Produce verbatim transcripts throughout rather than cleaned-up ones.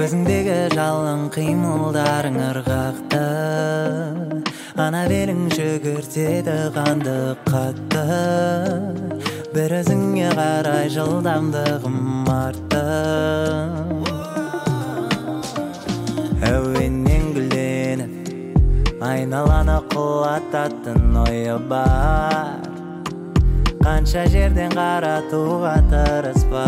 Көзіңдегі жалын қимылдарың ырғақты, ана белің жүгіртеді қанды қатты, бір өзіңе қарай жылдамдығым артты. Әуеннен гүлденіп айналаны құлататын ойы бар, қанша жерден қаратуға тырыспа,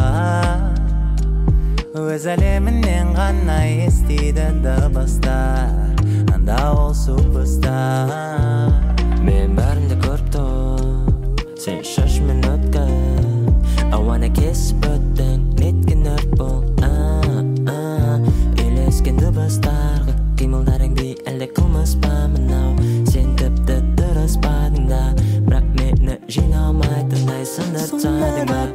өз әлемінен ғана естиді дыбыстар, анда ол суперстар. Мен бәрінде көріп тұр, сен шашымен өткен, ауаны кесіп өттің, неткен өрт бұл. Үйлескен дыбыстарға қимылдарыңды әлде қылмыс па мынау, сен тіпті дұрыспадың да, бірақ мені жинамайтындай сындырып тастадың ба.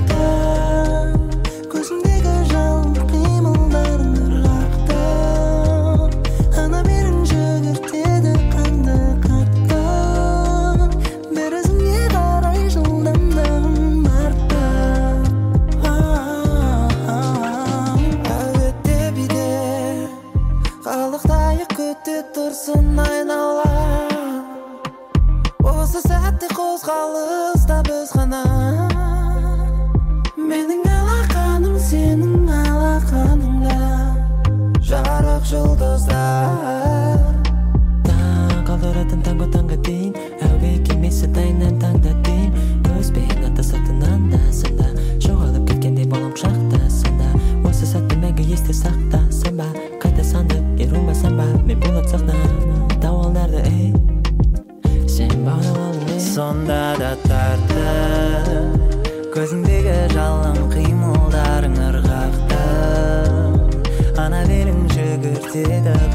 Көзіңдегі жалын қимылдарың ырғақты, ана белің жүгіртеді қанды қатты, бір өзіңе қарай жылдамдығым артты. Әуетте биде қалықтайық, күте тұрсын айнала, осы сәтте қозғалыста біз ғана. Менің алақаным сенің алақаныңда, жарық жұлдыздар. Таң қалдыратын таңғы таңға дейін, әуе кемесі тайынан таңда дейін, көзбен атысатын анда-санда, жоғалып кеткендей болам шақтасында. Осы сәтті мәңгі есте сақтасын ба, қайта сандып ерумасам ба, мен болат сақтан тауалдарды, ей, сен бағына алдың, ей. Сонда да тартты, көзіңдегі жалын қимылдарың ырғақты, ана белің жүгіртеді